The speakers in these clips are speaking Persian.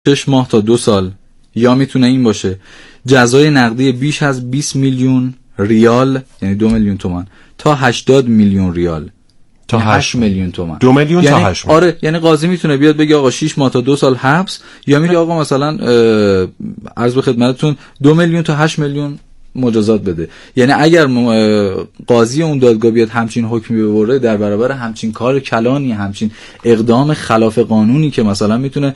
6 ماه تا 2 سال، یا میتونه این باشه جزای نقدی بیش از 20 میلیون ریال یعنی 2 میلیون تومان تا 80 میلیون ریال تا 8 میلیون تومان. 2 میلیون یعنی تا 8 میلیون. آره، یعنی قاضی میتونه بیاد بگه آقا 6 ماه تا 2 سال حبس، یا میگه آقا مثلا عرض به خدمتتون 2 میلیون تا 8 میلیون مجازات بده. یعنی اگر قاضی اون دادگاه بیاد همچین حکمی ببره در برابر همچین کار کلانی، همچین اقدام خلاف قانونی که مثلا میتونه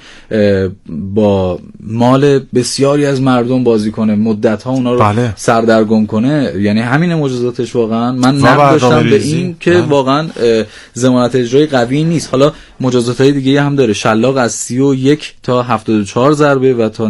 با مال بسیاری از مردم بازی کنه، مدت‌ها اونا رو سردرگم کنه، یعنی همین مجازاتش واقعا من نقد داشتم به این که واقعا ضمانت اجرایی قوی نیست. حالا مجازات‌های دیگه هم داره، شلاق از 31 تا 74 ضربه و تا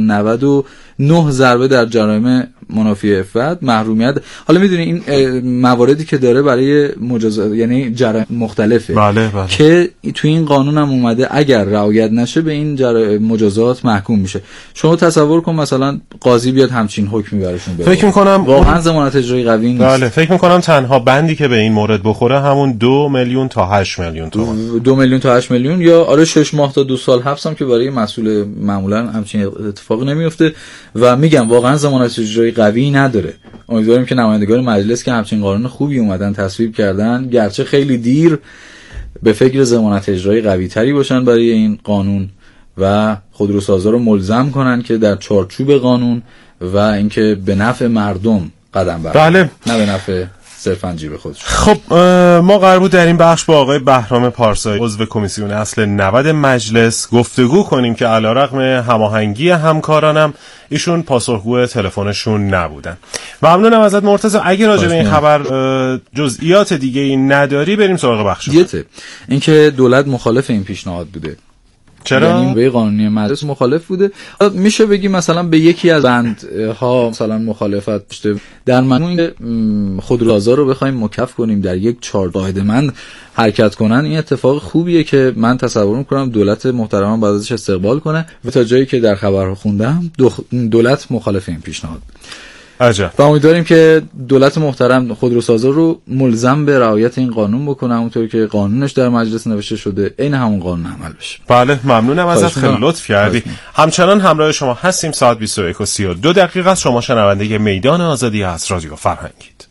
99 ضربه در جرایم منافی عفت، محرومیت. حالا میدونی این مواردی که داره برای مجازات یعنی جرایم مختلفه. بله. که تو این قانون هم اومده اگر رعایت نشه به این مجازات محکوم میشه. شما تصور کن مثلا قاضی بیاد همچین حکمی براشون بده. فکر میکنم واقعا ضمانت اجرایی قوی نیست. بله، فکر میکنم تنها بندی که به این مورد بخوره همون 2 میلیون تا 8 میلیون تومان. 2 میلیون تا 8 میلیون یا آره 6 ماه تا 2 سال حبس هم که برای مسئول معمولا همچین اتفاقی نمیفته و میگم واقعا ضمانت اجرایی قوی نداره. امیدواریم که نمایندگان مجلس که همچین قانون خوبی اومدن تصویب کردن، گرچه خیلی دیر، به فکر ضمانت اجرایی قوی تری باشن برای این قانون و خودروسازا رو ملزم کنن که در چارچوب قانون و اینکه به نفع مردم قدم بردارن. بله، نه به نفع صرفاً جیب خودشون. خب ما قرار بود در این بخش با آقای بهرام پارسایی عضو کمیسیون اصل 90 مجلس گفتگو کنیم که علیرغم هماهنگی همکارانم ایشون پاسخگوی تلفنشون نبودن. ممنونم ازت مرتضی. اگه راجع به این خبر جزئیات دیگه ای نداری بریم سراغ بخش. اینکه دولت مخالف این پیشنهاد بوده. چرا؟ یعنی به قانونی مجلس مخالف بوده. میشه بگی مثلا به یکی از بندها مثلا مخالفت داشته، در معنی خودروسازا رو بخوایم مکف کنیم در یک چهارقاعده‌مند حرکت کنن، این اتفاق خوبیه که من تصور میکنم دولت محترم باید ازش استقبال کنه و تا جایی که در خبرها خوندم دولت مخالف این پیشنهاد. عجب. و امیدواریم که دولت محترم خودروسازا رو ملزم به رعایت این قانون بکنه، همونطور که قانونش در مجلس نوشته شده عین همون قانون عمل بشه. بله، ممنونم ازت، خیلی لطف کردی. همچنان همراه شما هستیم. ساعت 21:32 است. شما شنونده میدان آزادی از رادیو فرهنگید.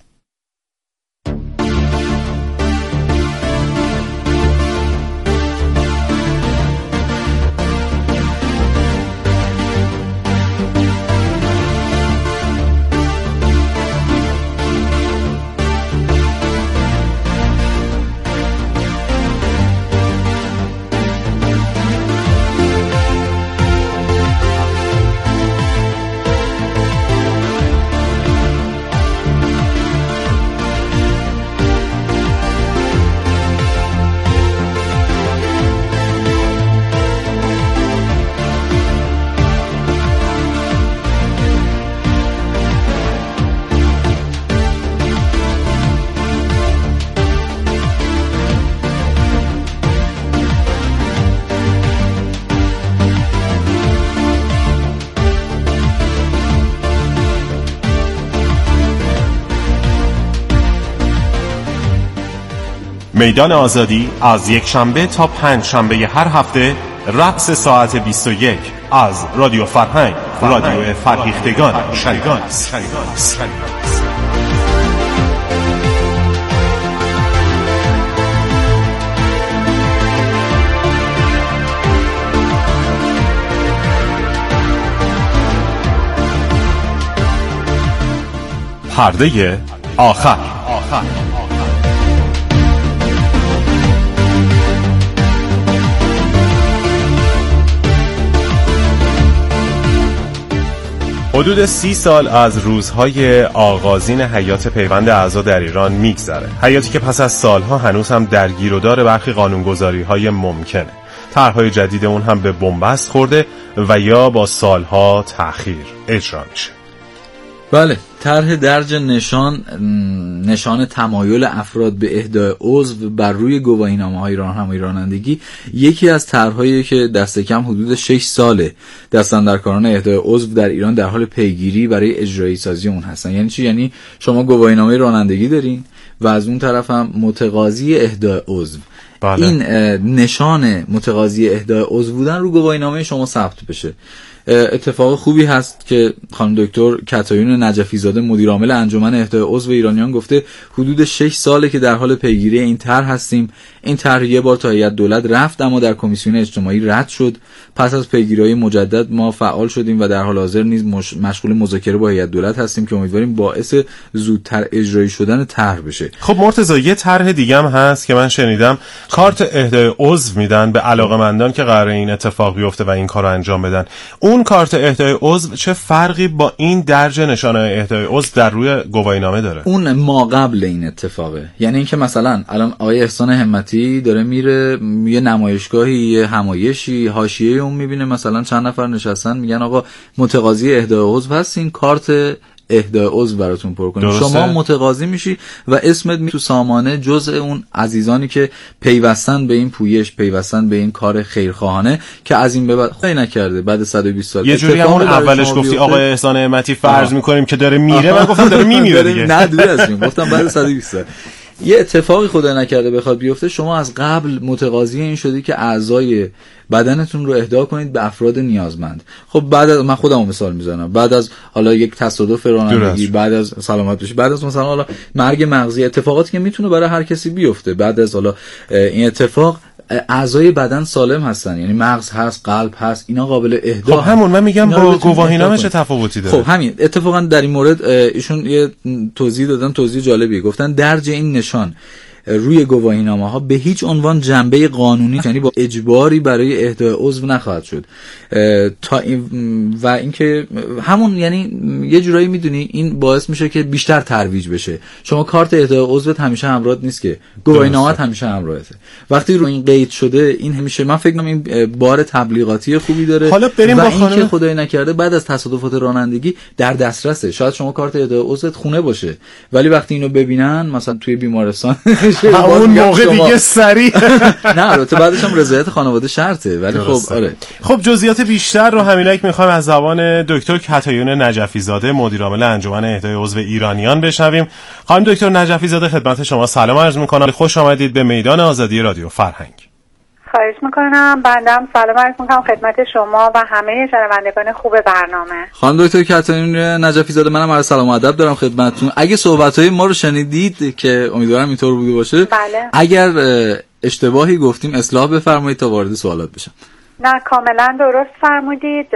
میدان آزادی از یک شنبه تا 5 شنبه هر هفته رأس ساعت 21 از رادیو فرهنگ، رادیو فرهیختگان شنیدان است. پرده آخر. حدود 30 سال از روزهای آغازین حیات پیوند اعضا در ایران میگذره. حیاتی که پس از سالها هنوز هم درگیرودار برخی قانونگذاری‌های ممکنه. طرح‌های جدید اون هم به بنبست خورده و یا با سالها تأخیر اجرا میشه. بله، طرح درج نشان تمایل افراد به اهدای عضو بر روی گواهینامه‌های راهنمایی رانندگی یکی از طرح‌هایی که دست کم حدود 6 ساله دستاندرکاران اهدای عضو در ایران در حال پیگیری برای اجرایی سازی اون هستن. یعنی چی؟ یعنی شما گواهینامه رانندگی دارین و از اون طرف هم متقاضی اهدای عضو بله. این نشان متقاضی اهدای عضو بودن رو گواهینامه شما ثبت بشه. اتفاق خوبی هست که خانم دکتر کتایون نجفی زاده مدیر عامل انجمن اهدای عضو ایرانیان گفته حدود 6 ساله که در حال پیگیری این طرح هستیم. این طرح یه بار تا هیئت دولت رفت اما در کمیسیون اجتماعی رد شد. پس از پیگیری‌های مجدد ما فعال شدیم و در حال حاضر نیز مشغول مذاکره با هیئت دولت هستیم که امیدواریم باعث زودتر اجرایی شدن طرح بشه. خب مرتضی یه طرح دیگه هم هست که من شنیدم کارت اهدای عضو میدن به علاقه‌مندان که قراره این اتفاق بیفته و این کارو انجام بدن. اون کارت اهدای عضو چه فرقی با این درج نشانه اهدای عضو در روی گواهینامه داره؟ اون ما قبل این اتفاقه. یعنی اینکه مثلا الان آقای احسان همتی داره میره یه نمایشگاهی، یه همایشی، حاشیه اون میبینه مثلا چند نفر نشستن میگن آقا متقاضی اهدای عضو هستین، کارت اهدای عضو براتون پر کنیم. شما متقاضی میشی و اسمت تو سامانه جزء اون عزیزانی که پیوستن به این پویش، پیوستن به این کار خیرخواهانه که از این به بعد خدای نکرده بعد 120 سال یه جوری همون اولش گفتی آقای احسان همتی فرض میکنیم که داره میره، من گفتم داره میمیره دیگه. نه دور از این، گفتم بعد 120 سال یه اتفاقی خدا نکرده بخواد بیفته، شما از قبل متقاضی این شدی که اعضای بدنتون رو اهدا کنید به افراد نیازمند. خب بعد از من خودمو مثال میزنم، بعد از حالا یک تصادف رانندگی، بعد از سلامت باشی، بعد از مثلا حالا مرگ مغزی، اتفاقاتی که میتونه برای هر کسی بیفته، بعد از حالا این اتفاق اعضای بدن سالم هستن، یعنی مغز هست، قلب هست، اینا قابل اهدا. خب همون من میگم با گواهینامه چه تفاوتی داره؟ خب همین اتفاقا در این مورد ایشون یه توضیح دادن، توضیح جالبی گفتن درج این نشان روی گواهینامه ها به هیچ عنوان جنبه قانونی یعنی با اجباری برای اهدای عضو نخواهد شد تا و اینکه همون یعنی یه جورایی میدونی این باعث میشه که بیشتر ترویج بشه. شما کارت اهدای عضوت همیشه همراهت نیست که گواهینامه‌ت همیشه همراهته. وقتی رو این قید شده این همیشه من فکر کنم این بار تبلیغاتی خوبی داره. حالا بریم با خانم که خدای نکرده بعد از تصادفات رانندگی در دسترسه. شاید شما کارت اهدای عضوت خونه باشه ولی وقتی اینو ببینن مثلا توی بیمارستان اون موقع دیگه سریع نه البته بعدش هم رضایت خانواده شرطه ولی خب آره. خب جزئیات بیشتر رو همینک میخوایم از زبان دکتر کتایون نجفی زاده مدیر عامل انجمن اهدای عضو ایرانیان بشنویم. خانم دکتر نجفی زاده خدمت شما سلام عرض میکنم، خوش آمدید به میدان آزادی رادیو فرهنگ. خواهش میکنم. بندم سلام عرض میکنم خدمت شما و همه شنوندگان خوب برنامه. خانم دکتر کتایون نجفی زاده منم عرض سلام و ادب دارم خدمتتون. اگه صحبت‌های ما رو شنیدید که امیدوارم اینطور بوده باشه، بله. اگر اشتباهی گفتیم اصلاح بفرمایید تا وارد سوالات بشم. نه کاملا درست فرمودید.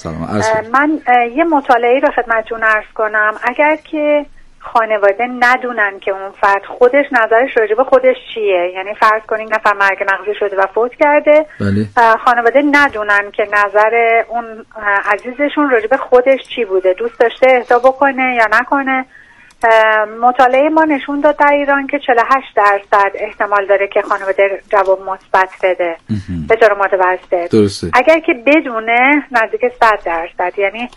من یه مطالعه رو خدمتتون عرض کنم. اگر که خانواده ندونن که اون فرد خودش نظرش راجع به خودش چیه، یعنی فرض کنین نفر مرگ مغزی شده و فوت کرده، بله. خانواده ندونن که نظر اون عزیزشون راجع به خودش چی بوده، دوست داشته اهدا بکنه یا نکنه. مطالعه ما نشون داد در ایران که 48% احتمال داره که خانواده جواب مثبت بده به جای متوسط. درسته. اگر که بدونه نزدیک 100%، یعنی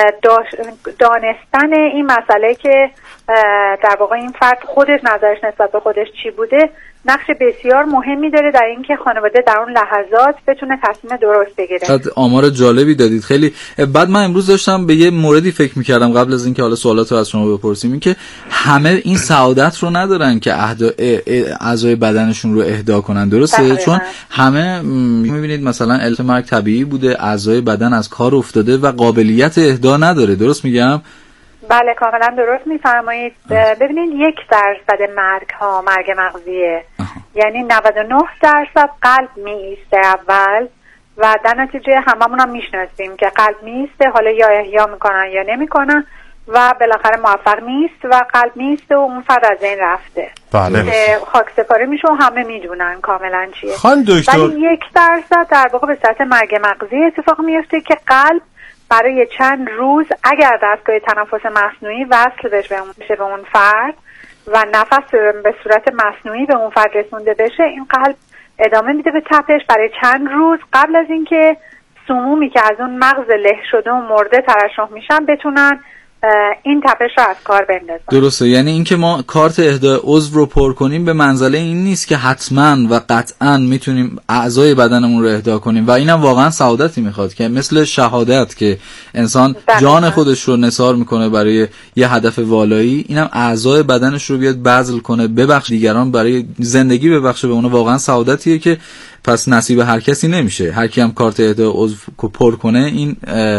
دانستن این مسئله که در واقع این فرد خودش نظرش نسبت به خودش چی بوده نقش بسیار مهمی داره در اینکه خانواده در اون لحظات بتونه تصمیم درست بگیره. آمار جالبی دادید خیلی. بعد من امروز داشتم به یه موردی فکر می‌کردم قبل از اینکه حالا سوالات رو از شما بپرسیم، این که همه این سعادت رو ندارن که اعضای بدنشون رو اهدا کنن، درسته؟ چون همه می‌بینید مثلا علت مرگ طبیعی بوده، اعضای بدن از کار افتاده و قابلیت اهدا نداره، درست میگم؟ بله کاملا درست میفرمایید. ببینید 1% مرگ مغزیه. یعنی 99% قلب میایسته اول و در نتیجه هممون هم میشناسیم که قلب میایسته، حالا یا احیا میکنن یا نمیکنن و بالاخره موفق نیست و قلب میایسته و اون فرد از این رفته. بله. خاکسپاری میشه و همه میدونن کاملا چیه. خانم دکتر ولی 1% در واقع به صورت مرگ مغزی اتفاق میفته که قلب برای چند روز اگر دستگاه تنفس مصنوعی وصل بشه به اون فرد و نفس به صورت مصنوعی به اون فرد رسونده بشه، این قلب ادامه میده به تپش برای چند روز قبل از اینکه سمومی که از اون مغز له شده و مرده ترشح میشن بتونن این تپش رو از کار بندازن. درسته، یعنی اینکه ما کارت اهدای عضو رو پر کنیم به منزله این نیست که حتما و قطعا میتونیم اعضای بدنمون رو اهدا کنیم و اینم واقعا سعادتی میخواد که مثل شهادت که انسان جان خودش رو نثار میکنه برای یه هدف والایی، اینم اعضای بدنش رو بیاد بذل کنه، ببخش دیگران برای زندگی ببخشه به اون، واقعا سعادتیه که پس نصیب هر کسی نمیشه. هر کی هم کارت اهدای عضو پر کنه این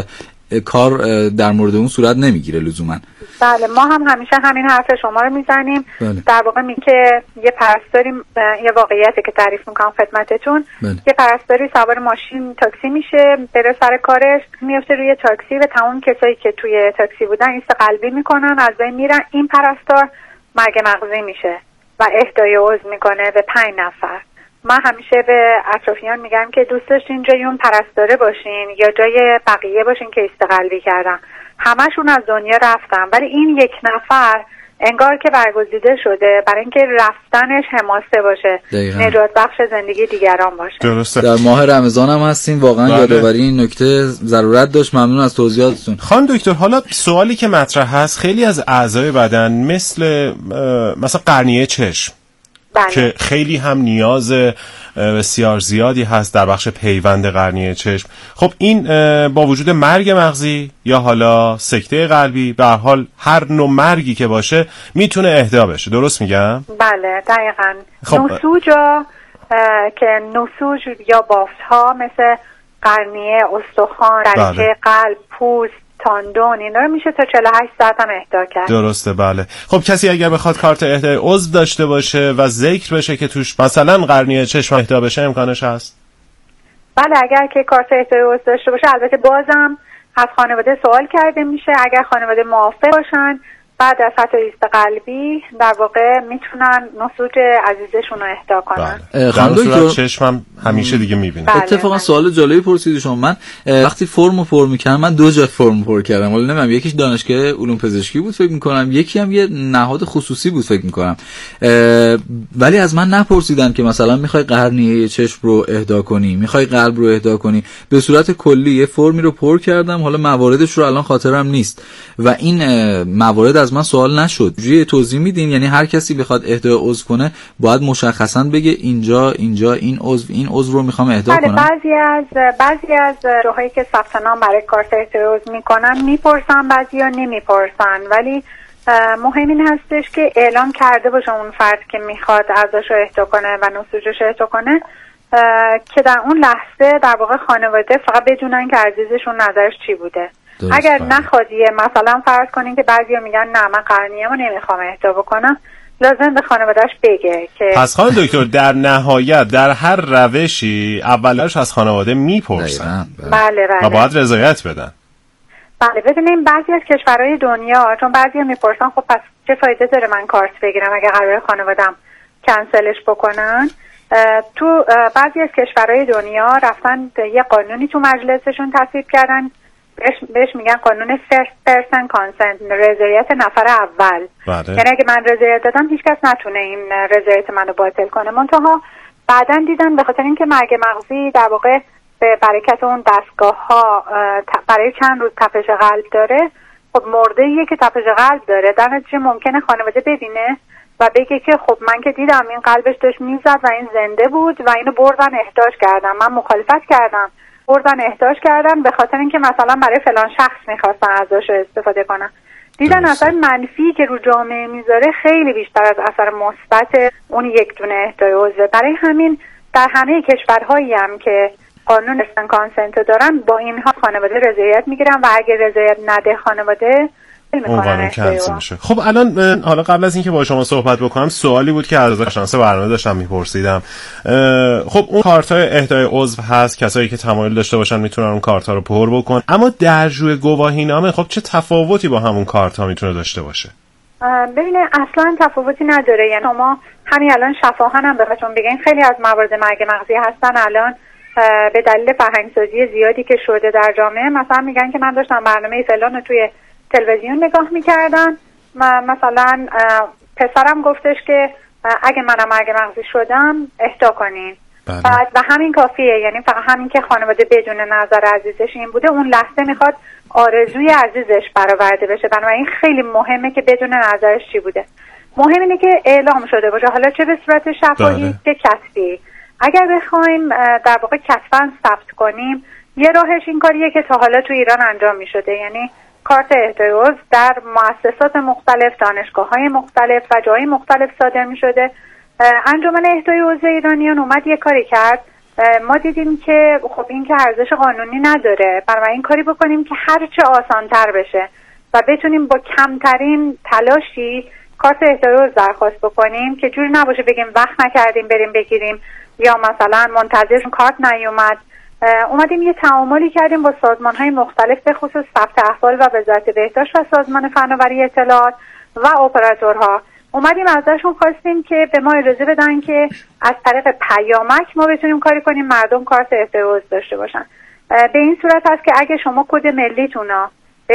کار در مورد اون صورت نمیگیره لزوما. بله، ما هم همیشه همین حرف شما رو میزنیم. بله. در واقع که یه پرستاری، یه واقعیتی که تعریف میکنم خدمتتون. بله. یه پرستاری سوار ماشین تاکسی میشه، بره سر کارش، میفته روی تاکسی و تمام کسایی که توی تاکسی بودن ایست قلبی میکنن، از بین میرن. این پرستار مرگ مغزی میشه و اهدای عضو میکنه به 5 نفر. من همیشه به اطرافیان میگم که دوست داشتین جای اون پرستاره باشین یا جای بقیه باشین که استقلبی کردن. همشون از دنیا رفتن ولی این 1 نفر انگار که برگزیده شده برای اینکه رفتنش حماسه باشه، نجات بخش زندگی دیگران باشه. درسته. در ماه رمضان هم هستیم، واقعا یادآوری این نکته ضرورت داشت. ممنون از توضیحاتتون. خانم دکتر، حالا سوالی که مطرح هست، خیلی از اعضای بدن مثلا قرنیه چشم بله. که خیلی هم نیاز بسیار زیادی هست در بخش پیوند قرنیه چشم، خب این با وجود مرگ مغزی یا حالا سکته قلبی، به هر حال هر نوع مرگی که باشه میتونه اهدا بشه، درست میگم؟ بله دقیقاً. خب نسوجا که نسوج یا بافت ها مثل قرنیه، استخوان، دریچه قلب، پوست، تاندون، اینا رو میشه تا 48 ساعت هم اهدا کرد. درسته. بله. خب کسی اگر بخواد کارت اهدای عضو داشته باشه و ذکر بشه که توش مثلا قرنیه چشم اهدا بشه، امکانش هست؟ بله، اگر که کارت اهدای عضو داشته باشه، البته بازم از خانواده سوال کرده میشه. اگر خانواده موافق باشن بعد از حتی ایست قلبی در واقع میتونن نسوج عزیزشون رو اهدا کنن. بله. خانم دکتر چشمم همیشه دیگه میبینه. بله. اتفاقا سوال جالبی پرسیدی شما. من وقتی فرمو پر میکردم، من 2 جا فرم پر کردم، ولی نمیدونم یکیش دانشگاه علوم پزشکی بود فکر میکنم، یکی هم یه نهاد خصوصی بود فکر میکنم، ولی از من نپرسیدن که مثلا میخوای قرنیه چشم رو اهدا کنی، میخوای قلب رو اهدا کنی. به صورت کلی یه فرمی رو پر کردم، حالا مواردش رو الان خاطرم نیست و این موارد از من سوال نشد. یه توضیح میدین؟ یعنی هر کسی بخواد اهدای عضو کنه باید مشخصاً بگه اینجا این عضو رو میخوام اهدا کنم؟ بعضی از جاهایی که ثبت نام برای کارت اهدای عضو میکنن میپرسن، بعضیا نمیپرسن، ولی مهم این هستش که اعلام کرده باشه اون فرد که میخواد ازش اهدا کنه و نسوجش اهدا کنه، که در اون لحظه در واقع خانواده فقط بدونن که عزیزشون نظرش چی بوده. اگر نخوادیه، مثلا فرض کنین که بعضیا میگن نه من قرنیه‌مو نمیخوام اهدا بکنم، لازم به خانواده‌اش بگه که پس خانم دکتر در نهایت در هر روشی اولش از خانواده میپرسن. بله. و باید رضایت بدن. بله، ببینیم بعضی از کشورهای دنیا، چون بعضیا میپرسن خب پس چه فایده داره من کارت بگیرم اگه قراره خانواده‌ام کنسلش بکنن. تو بعضی از کشورهای دنیا رفتن یه قانونی تو مجلسشون تصویب کردن، بهش میگن قانون first person consent، رضایت نفر اول. یعنی اگه من رضایت دادم هیچ کس نتونه این رضایت منو باطل کنه. منتها بعداً دیدن به خاطر اینکه مرگ مغزی در واقع به برکت اون دستگاه ها برای چند روز تپش قلب داره، خب مرده یه که تپش قلب داره، در نتیجه ممکنه خانواده ببینه و بگه که خب من که دیدم این قلبش داشت میزد و این زنده بود و اینو بردن اهداش کردن، من مخالفت کردم، بردن اهداش کردن به خاطر اینکه مثلا برای فلان شخص میخواستن ازش استفاده کنن. دیدن اثر منفی که رو جامعه میذاره خیلی بیشتر از اثر مثبت اون یک دونه اهدای عضو. برای همین در همه کشورهایی هم که قانون استن کانسنت دارن با اینها خانواده رضایت میگیرن و اگه رضایت نده خانواده اون کنسل میشه. خب الان حالا قبل از اینکه با شما صحبت بکنم سوالی بود که از شانس برنامه داشتم میپرسیدم. خب اون کارت‌های اهدای عضو هست، کسایی که تمایل داشته باشن میتونن اون کارت‌ها رو پر بکن، اما درجوی گواهینامه خب چه تفاوتی با همون کارت‌ها میتونه داشته باشه؟ ببینه اصلا تفاوتی نداره. یعنی ما همین الان شفاهن هم بهتون بگین خیلی از موارد مرگ مغزی هستن الان به دلیل فرهنگسازی زیادی که شده در جامعه، مثلا میگن که من داشتم برنامه فلان رو توی تلویزیون نگاه میکردم، مثلا پسرم گفتش که اگه منم مرگ مغزی شدم اهدا کنین. و همین کافیه، یعنی فقط همین که خانواده بدون نظر عزیزش این بوده، اون لحظه میخواد آرزوی عزیزش برآورده بشه. بنابراین خیلی مهمه که بدون نظرش چی بوده. مهم اینه که اعلام شده باشه، حالا چه به صورت شفاهی چه کتبی. اگر بخوایم در واقع کتباً ثبت کنیم، یه راهش این کاریه که تا حالا تو ایران انجام میشده، یعنی کارت اهدای عضو در مؤسسات مختلف، دانشگاه‌های مختلف و جای مختلف صادر میشده. انجمن اهدای عضو ایرانیان اومد یه کاری کرد، ما دیدیم که خب این که ارزش قانونی نداره، بنابراین کاری بکنیم که هرچه آسان‌تر بشه و بتونیم با کمترین تلاشی کارت اهدای عضو درخواست بکنیم که جوری نباشه بگیم وقت نکردیم بریم بگیریم یا مثلا منتظر کارت نیومد. اومدیم یه تعاملی کردیم با سازمان‌های مختلف به خصوص ثبت احوال و وزارت بهداشت و سازمان فناوری اطلاعات و اپراتورها. اومدیم ازشون خواستیم که به ما اجازه بدن که از طریق پیامک ما بتونیم کاری کنیم مردم کارت اهدای عضو داشته باشن. به این صورت هست که اگه شما کد ملیتونو به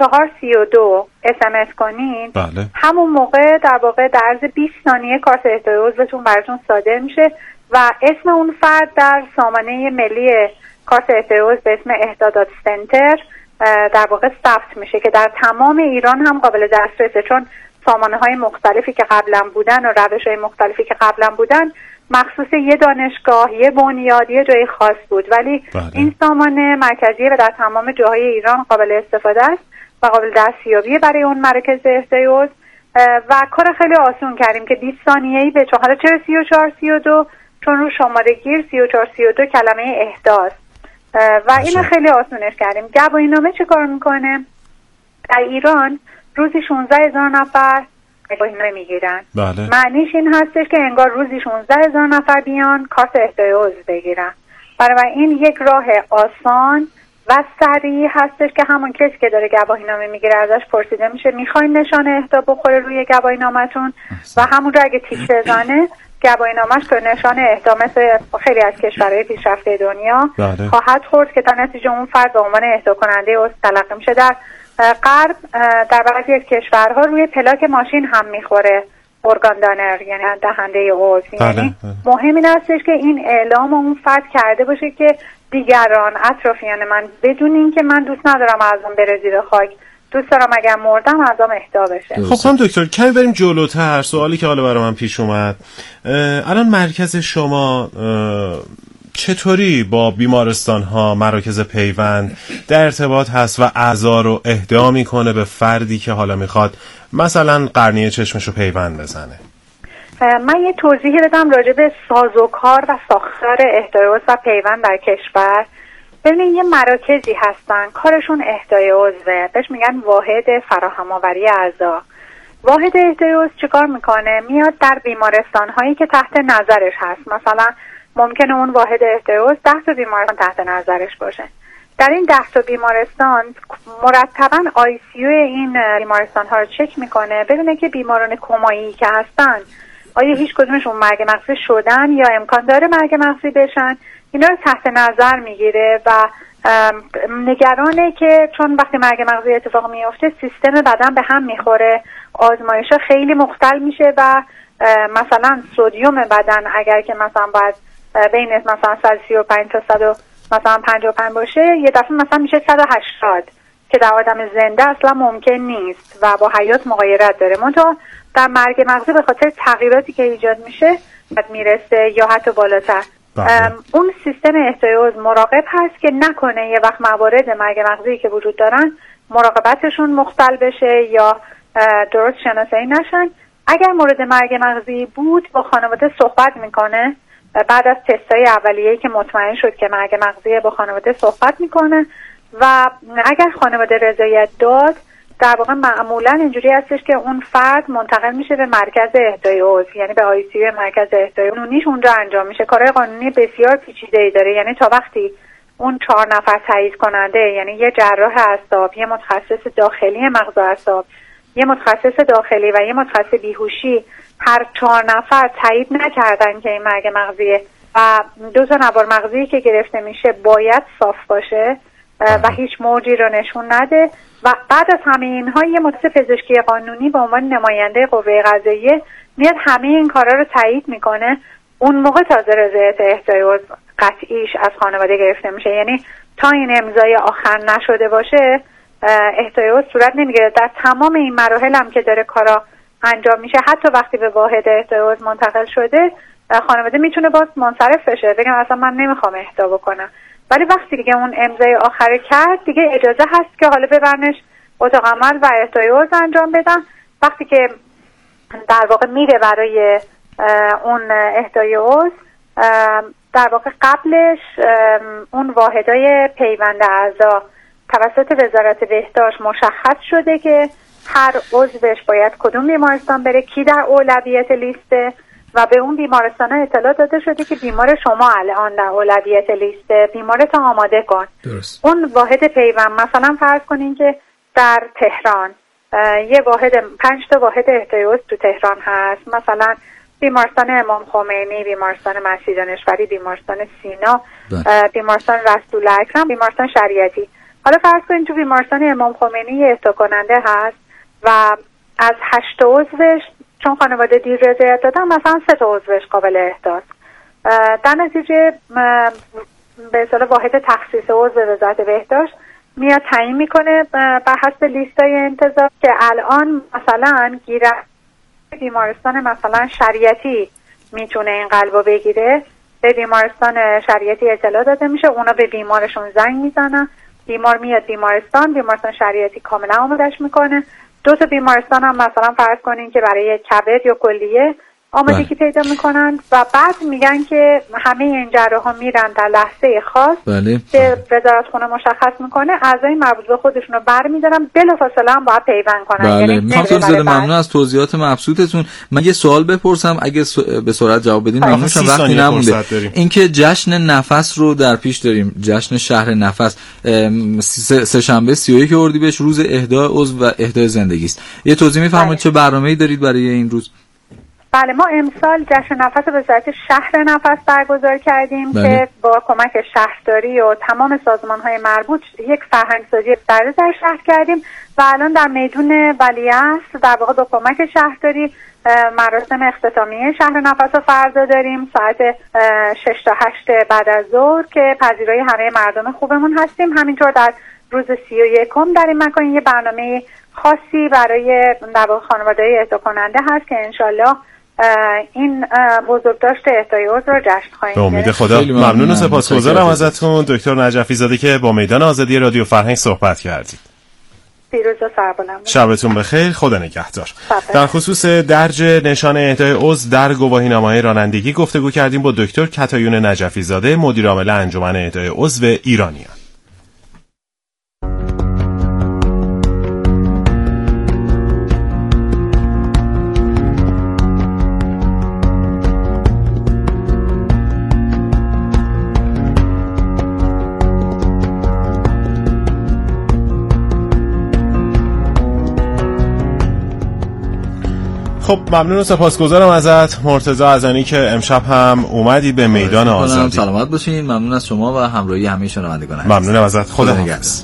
3432 SMS کنین، بله. همون موقع در واقع در عرض 20 ثانیه کارت اهدای عضوتون براتون صادر میشه و اسم اون فرد در سامانه ملی کارت اهدای عضو به اسم اهدادات سنتر در واقع ثبت میشه که در تمام ایران هم قابل دسترسه، چون سامانه های مختلفی که قبلا بودن و روش های مختلفی که قبلا بودن مخصوص یه دانشگاه، یه بنیاد، یه جای خاص بود، ولی این سامانه مرکزیه و در تمام جاهای ایران قابل استفاده است و قابل دستیابی برای اون مراکز اهدای عضو و کار خیلی آسون کردیم که 20 ثانیه‌ای به حالا چرا 3432 چون رو شماره گیر 3432 کلمه احداث و اینو خیلی آسونش کردیم. گواهینامه چه کار میکنه؟ در ایران روزی 16,000 نفر گواهینامه میگیرن. بله. معنیش این هستش که انگار روزی 16,000 نفر بیان کارت اهدای عضو بگیرن. برای این یک راه آسان و سریع هستش که همون کسی که داره گواهینامه میگیره ازش پرسیده میشه میخواین نشان اهدا بخوره روی گواهینامه‌تون و همون رو اگه تیک بزنه گواهینامه‌اش به نشان اهدا مثل خیلی از کشورهای پیشرفته دنیا خواهد خورد که تا نتیجه اون فرد به عنوان اهدا کننده عضو تلقی میشه. در غرب در بعضی از کشورها روی پلاک ماشین هم میخوره ارگان دانر، یعنی دهنده عضو. یعنی مهم این هستش که این اعلام اون فرد کرده باشه که دیگران اطرافیان من بدون این که من دوست ندارم ازم بره زیر خاک، دوست دارم اگر مردم ازم اهدا بشه. خب خانم دکتر کمی بریم جلوتر. سوالی که حالا برای من پیش اومد، الان مرکز شما چطوری با بیمارستان ها، مراکز پیوند در ارتباط هست و اعضا رو اهدا میکنه به فردی که حالا میخواد مثلا قرنیه چشمشو پیوند بزنه؟ من یه توضیحی بدم راجع به سازوکار و ساختار اهدای عضو و پیوند در کشور. ببینید یه مراکزی هستن کارشون اهدای عضوه، بهش میگن واحد فراهم آوری اعضا. واحد اهدای عضو چیکار میکنه؟ میاد در بیمارستان هایی که تحت نظرش هست، مثلا ممکنه اون واحد اهدای عضو 10 تا بیمارستان تحت نظرش باشه. در این 10 تا بیمارستان مرتباً ICU این بیمارستان ها رو چک میکنه ببینه که بیماران کمایی که هستن آیا هیچ کدومشون مرگ مغزی شدن یا امکان داره مرگ مغزی بشن. اینا رو تحت نظر میگیره و نگرانه که چون وقتی مرگ مغزی اتفاق میفته سیستم بدن به هم میخوره، آزمایش‌ها خیلی مختل میشه و مثلا سدیم بدن اگر که مثلا باید بین مثلا 135 تا 100 مثلا 55 باشه، یه دفعه مثلا میشه 180 که در آدم زنده اصلا ممکن نیست و با حیات مغایرت داره. منتها در مرگ مغزی به خاطر تغییراتی که ایجاد میشه میرسه یا حتی بالاتر. اون سیستم اهدای عضو مراقب هست که نکنه یه وقت موارد مرگ مغزی که وجود دارن مراقبتشون مختل بشه یا درست شناسایی نشن. اگر مورد مرگ مغزی بود با خانواده صحبت میکنه، بعد از تستای اولیه‌ای که مطمئن شد که مرگ مغزی با خانواده صحبت میکنه و اگر خانواده رضایت داد در واقع معمولا اینجوری هستش که اون فرد منتقل میشه به مرکز اهدای عضو، یعنی به ICU مرکز اهدای قانونیش اونجا انجام میشه. کارهای قانونی بسیار پیچیده‌ای داره، یعنی تا وقتی اون 4 نفر تایید کننده، یعنی یه جراح اعصاب، یه متخصص داخلی مغز و اعصاب، یه متخصص داخلی و یه متخصص بیهوشی، هر 4 نفر تایید نکردن که این مرگ مغزیه و 2 تا نوار مغزی که گرفته میشه باید صاف باشه و هیچ موجی رو نشون نده و بعد از همه اینها یه متخصص پزشکی قانونی به عنوان نماینده قوه قضاییه میاد همه این کارا رو تایید میکنه اون موقع تازه رضایت اهدای عضو قطعیش از خانواده گرفته میشه. یعنی تا این امضای آخر نشده باشه اهدای عضو صورت نمیگیره. در تمام این مراحل هم که داره کارا انجام میشه، حتی وقتی به واحد اهدای عضو منتقل شده، خانواده میتونه باز منصرف بشه، بگم اصلا من نمیخوام اهدا بکنم. ولی وقتی دیگه اون امضای آخر کرد، دیگه اجازه هست که حالا ببرنش اتاق عمل و اهدای عضو انجام بدن. وقتی که در واقع میره برای اون اهدای عضو، در واقع قبلش اون واحدای پیوند اعضا توسط وزارت بهداشت مشخص شده که هر عضوش باید کدوم بیمارستان بره، کی در اولویت لیسته و به اون بیمارستان اطلاع داده شده که بیمار شما الان در اولویت لیسته، بیمارت آماده کن. درست. اون واحد پیوند، مثلا فرض کنین که در تهران یه واحد 5 تا واحد اهدای عضو تو تهران هست، مثلا بیمارستان امام خمینی، بیمارستان مسجد دانشوری، بیمارستان سینا، بیمارستان رسول اکرم، بیمارستان شریعتی. حالا فرض کنین تو بیمارستان امام خمینی اهدا کننده هست و از 8 عضوش چون خانواده دیر رضایت دادن، مثلا 3 عضوش قابل اهداست. در نتیجه به اصطلاح واحد تخصیص عضو وزارت بهداشت میاد تعیین میکنه بر حسب لیستای انتظار که الان مثلا گیره بیمارستان مثلا شریعتی میتونه این قلبو بگیره. به بیمارستان شریعتی اطلاع داده میشه، اونا به بیمارشون زنگ میزنن، بیمار میاد بیمارستان شریعتی کاملا آمادش میکنه. 2 تا بیمارستان هم مثلا فرض کنین که برای کبد یا کلیه آمادگی پیدا میکنن و بعد میگن که همه این جراحا میرن در لحظه خاص که وزارتخونه مشخص میکنه، اعضای مربوط به خودشون رو برمیدارن، بلافاصله هم باید پیوند کنن. یعنی خانم زاده ممنون از توضیحات مبسوطتون. من یه سوال بپرسم، اگه به سرعت جواب بدین ممنون شم، وقتی نمونده. اینکه جشن نفس رو در پیش داریم، جشن شهر نفس، سه شنبه 31 اردیبهشت روز اهدای عضو و اهدای زندگی است. یه توضیح میفرمایید چه برنامه‌ای دارید برای این روز؟ بله، ما امسال جشن نفس وزارت شهر نفس برگزار کردیم که با کمک شهرداری و تمام سازمان‌های مربوط یک فرهنگسازی در شهر کردیم و الان در میدون ولیعصر در واقع با کمک شهرداری مراسم اختتامیه شهر نفس رو فردا داریم ساعت 6 تا 8 بعد از ظهر که پذیرای همه مردم خوبمون هستیم. همینطور در روز 31 در این مکان یه برنامه خاصی برای خانواده‌های اهدا کننده هست که انشالله این بزرگداشت اهدای عضو رو جشن خواهیم گرفت. به امید خدا. ممنون و سپاسگزارم ازتون دکتر نجفی زاده که با میدان آزادی رادیو فرهنگ صحبت کردید. پیروز و سربلند. شبتون بخیر، خدا نگهدار. در خصوص درج نشان اهدای عضو در گواهینامه‌های رانندگی گفتگو کردیم با دکتر کتایون نجفی زاده، مدیر عامل انجمن اهدای عضو ایرانیان. خب ممنون و سپاسگزارم ازت مرتضی ازنی که امشب هم اومدی به میدان آزادی. سلامت باشین. ممنون از شما و همراهی همه شنوندگان. ممنونم ازت. خدا نگهدار.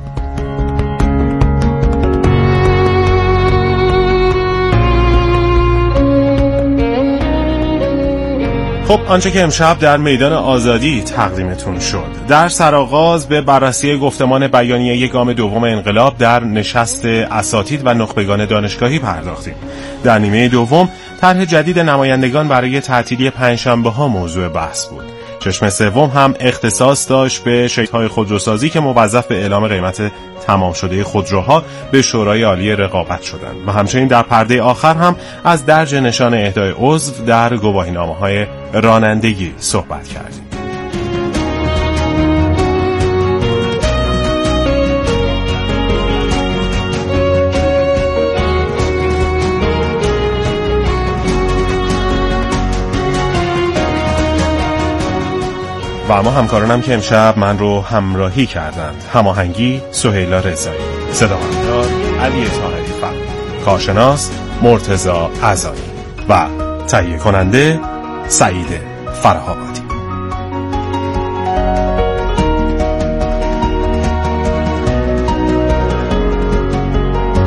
خب آنچه که امشب در میدان آزادی تقدیمتون شد، در سرآغاز به بررسی گفتمان بیانیه گام دوم انقلاب در نشست اساتید و نخبگان دانشگاهی پرداختیم. در نیمه دوم طرح جدید نمایندگان برای تعطیلی پنجشنبه‌ها موضوع بحث بود. چشم سوم هم اختصاص داشت به شرکت‌های خودروسازی که موظف به اعلام قیمت تمام شده خودروها به شورای عالی رقابت شدند و همچنین در پرده آخر هم از درج نشان اهدای عضو در گواهینامه‌های رانندگی صحبت کردیم. و اما همکارانم که امشب من رو همراهی کردند: هماهنگی سهیلا رضایی، صداقتدار علی طاهری فر، کارشناس مرتضی ازانی و تهیه کننده سعید فره‌آبادی.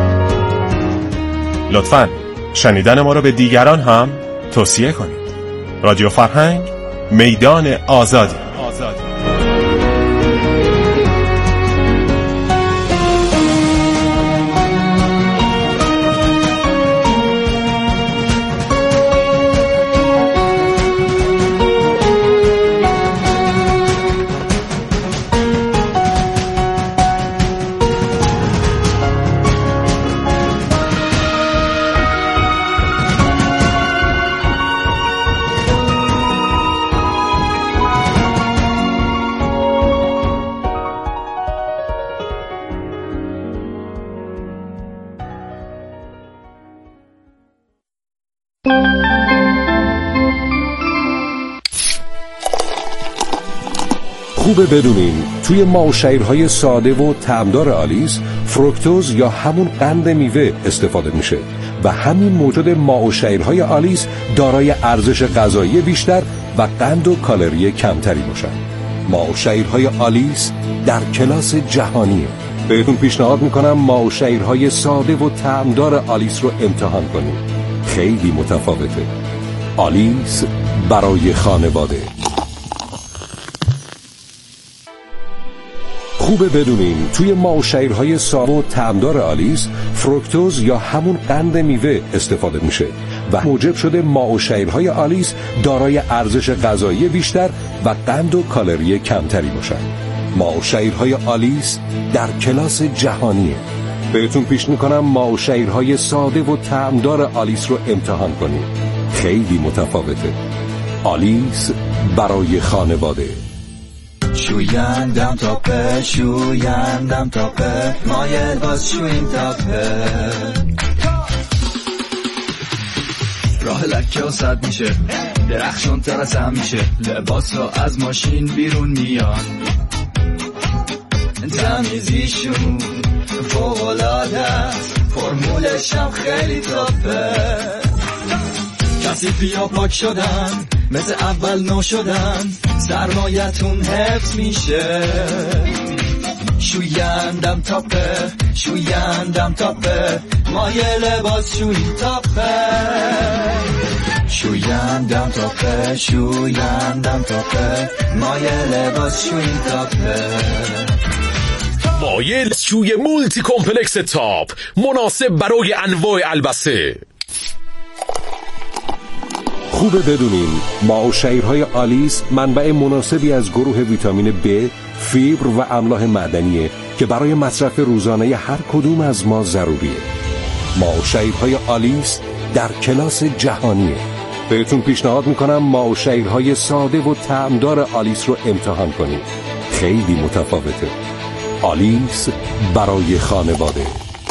لطفاً شنیدن ما رو به دیگران هم توصیه کنید. رادیو فرهنگ، میدان آزادی. خوبه بدونین توی ماه و شیرهای ساده و طعمدار آلیس فروکتوز یا همون قند میوه استفاده میشه و همین موجود ماه و شیرهای آلیس دارای ارزش غذایی بیشتر و قند و کالری کمتری باشن. ماه و شیرهای آلیس در کلاس جهانیه. بهتون پیشنهاد میکنم ماه و شیرهای ساده و طعمدار آلیس رو امتحان کنید. خیلی متفاوته. آلیس برای خانواده. خوبه بدونین توی ماه و شیرهای ساده و طعمدار آلیس فروکتوز یا همون قند میوه استفاده میشه و موجب شده ماه و شیرهای آلیس دارای ارزش غذایی بیشتر و قند و کالری کمتری باشن. ماه و شیرهای آلیس در کلاس جهانیه. بهتون پیش میکنم ماه و شیرهای ساده و طعمدار آلیس رو امتحان کنید. خیلی متفاوته. آلیس برای خانواده. شویندم تاپه، شویندم تاپه، مایل باز شوین تاپه. راه لکه و صد میشه، درخشون ترسم میشه، لباس ها از ماشین بیرون میان، تمیزیشون فوق‌العاده است، فرمولش هم خیلی تاپه. کثیفی ها پاک شدن، مثل اول نو شدن، سرمایتون حفظ میشه. شویندم تاپه، شویندم تاپه، مایه لباس شوین تاپه. شویندم تاپه، شویندم تاپه، مایه لباس شوین تاپه. مایل شوی مولتی کمپلکس تاپ، مناسب برای انواع البسه. خوبه بدونین ماه و شیرهای آلیس منبع مناسبی از گروه ویتامین B، فیبر و املاح معدنیه که برای مصرف روزانه هر کدوم از ما ضروریه. ماه و شیرهای آلیس در کلاس جهانیه. بهتون پیشنهاد میکنم ماه و شیرهای ساده و طعمدار آلیس رو امتحان کنید. خیلی متفاوته. آلیس برای خانواده.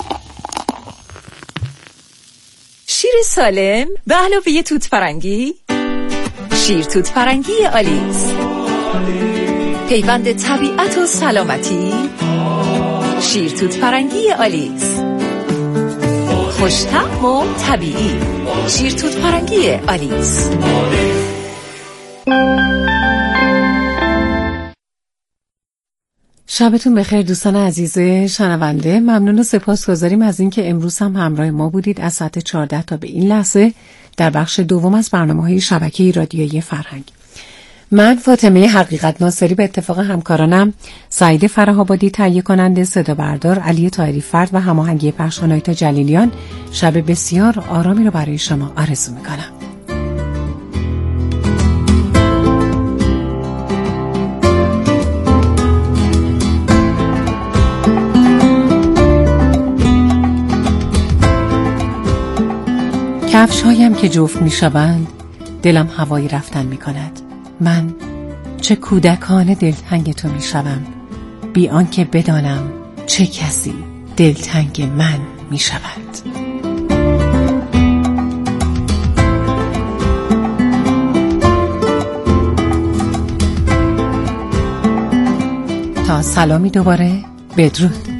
شیر سالم به علاوه توت فرنگی. شیر توت فرنگی آلیس، پیوند طبیعت و سلامتی. شیر توت فرنگی آلیس، خوش‌طعم و طبیعی. شیر توت فرنگی آلیس. شبتون بخیر دوستان عزیز شنونده. ممنون و سپاسگزاریم از اینکه امروز هم همراه ما بودید از ساعت 14 تا به این لحظه در بخش دوم از برنامه‌های شبکه رادیویی فرهنگ. من فاطمه حقیقت ناصری به اتفاق همکارانم سعید فره‌آبادی، تهیه کننده، صدا بردار علی طاهری فرد و هماهنگی پخش آنایتا جلیلیان شب بسیار آرامی رو برای شما آرزو می‌کنم. کفش هایم که جفت می شوند دلم هوایی رفتن می کند. من چه کودکانه دلتنگ تو می شوم بی آنکه بدانم چه کسی دلتنگ من می شود. تا سلامی دوباره، بدرود.